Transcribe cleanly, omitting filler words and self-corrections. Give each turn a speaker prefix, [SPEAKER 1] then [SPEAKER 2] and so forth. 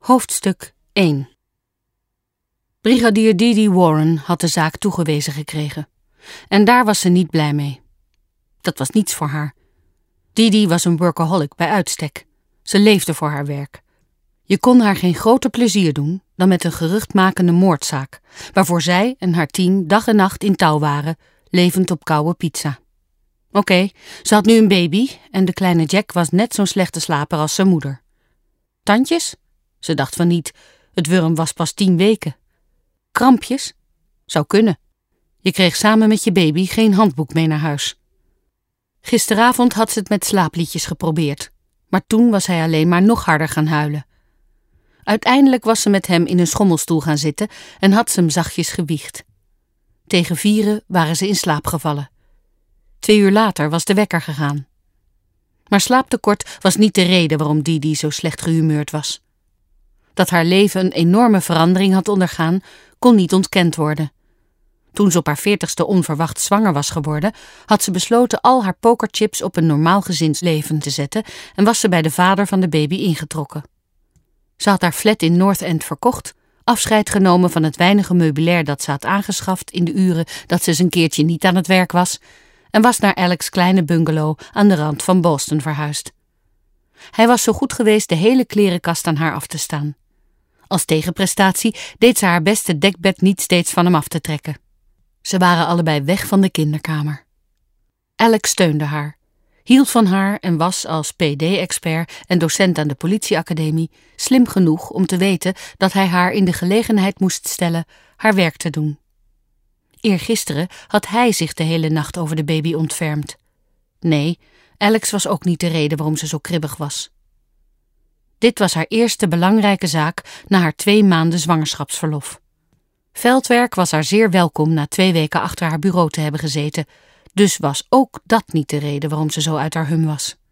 [SPEAKER 1] Hoofdstuk 1. Brigadier Dee Warren had de zaak toegewezen gekregen. En daar was ze niet blij mee. Dat was niets voor haar. Dee was een workaholic bij uitstek. Ze leefde voor haar werk. Je kon haar geen groter plezier doen dan met een geruchtmakende moordzaak, waarvoor zij en haar team dag en nacht in touw waren, levend op koude pizza. Oké, ze had nu een baby en de kleine Jack was net zo'n slechte slaper als zijn moeder. Tandjes? Ze dacht van niet, het wurm was pas 10 weken. Krampjes? Zou kunnen. Je kreeg samen met je baby geen handboek mee naar huis. Gisteravond had ze het met slaapliedjes geprobeerd, maar toen was hij alleen maar nog harder gaan huilen. Uiteindelijk was ze met hem in een schommelstoel gaan zitten en had ze hem zachtjes gewiegd. Tegen 4 waren ze in slaap gevallen. 2 uur later was de wekker gegaan. Maar slaaptekort was niet de reden waarom Dee zo slecht gehumeurd was. Dat haar leven een enorme verandering had ondergaan, kon niet ontkend worden. Toen ze op haar 40ste onverwacht zwanger was geworden, had ze besloten al haar pokerchips op een normaal gezinsleven te zetten en was ze bij de vader van de baby ingetrokken. Ze had haar flat in North End verkocht, afscheid genomen van het weinige meubilair dat ze had aangeschaft in de uren dat ze eens een keertje niet aan het werk was, en was naar Alex' kleine bungalow aan de rand van Boston verhuisd. Hij was zo goed geweest de hele klerenkast aan haar af te staan. Als tegenprestatie deed ze haar beste dekbed niet steeds van hem af te trekken. Ze waren allebei weg van de kinderkamer. Alex steunde haar, hield van haar en was als PD-expert en docent aan de politieacademie slim genoeg om te weten dat hij haar in de gelegenheid moest stellen haar werk te doen. Eergisteren had hij zich de hele nacht over de baby ontfermd. Nee, Alex was ook niet de reden waarom ze zo kribbig was. Dit was haar eerste belangrijke zaak na haar 2 maanden zwangerschapsverlof. Veldwerk was haar zeer welkom na 2 weken achter haar bureau te hebben gezeten, dus was ook dat niet de reden waarom ze zo uit haar hum was.